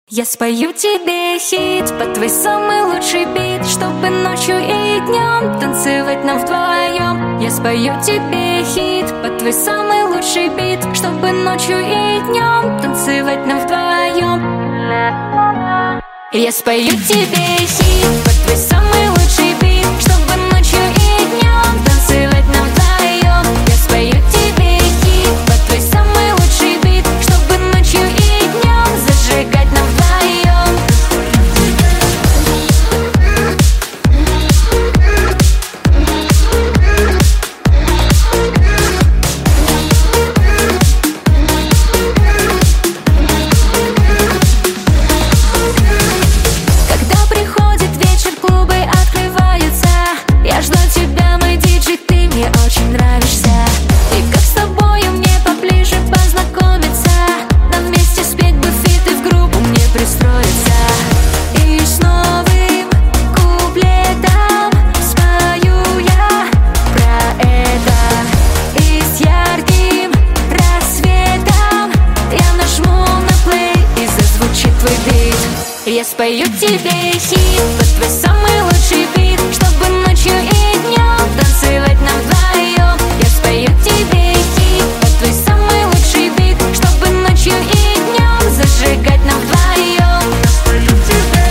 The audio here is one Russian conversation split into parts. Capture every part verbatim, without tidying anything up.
Я спою тебе хит под твой самый лучший бит, чтобы ночью и днем танцевать нам вдвоем. Я спою тебе хит под твой самый лучший бит, чтобы ночью и днем танцевать нам вдвоем. Я спою тебе хит под твой самый лучший бит, чтобы ночью и днем танцевать нам вдвоем. Я спою тебе хит под твой самый лучший бит, чтобы ночью и днем зажигать нам вдвоем. Я спою тебе хит под твой самый лучший бит, чтобы ночью и днем танцевать нам вдвоем. Я спою тебе хит под твой самый лучший бит, чтобы ночью и днем зажигать нам вдвоем. Я спою тебе.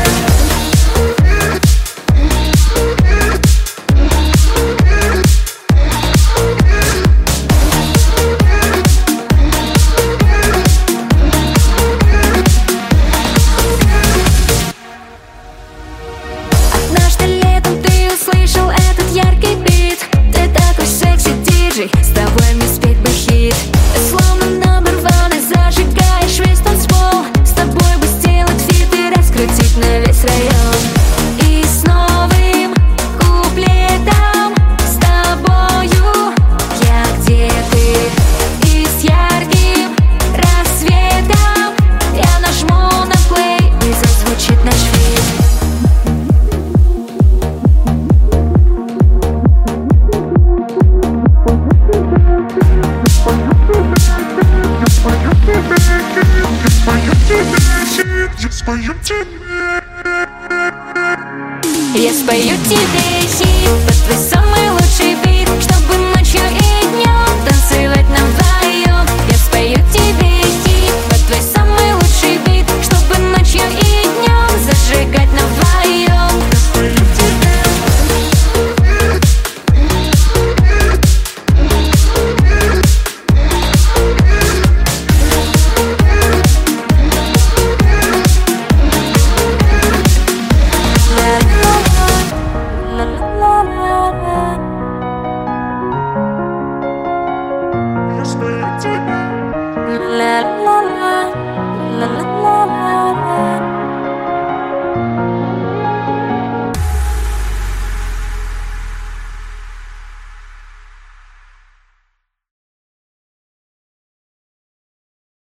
Слышал этот яркий бит, ты такой секси-диджей, с тобой мне спеть бы хит. Ты словно номер ван и зажигаешь весь танцпол. С тобой бы сделать фит и раскрутить на весь район. И с новым куплетом с тобою я где ты. И с ярким рассветом я нажму на плей и зазвучит наш фит. Я спою тебе хит под твой сон.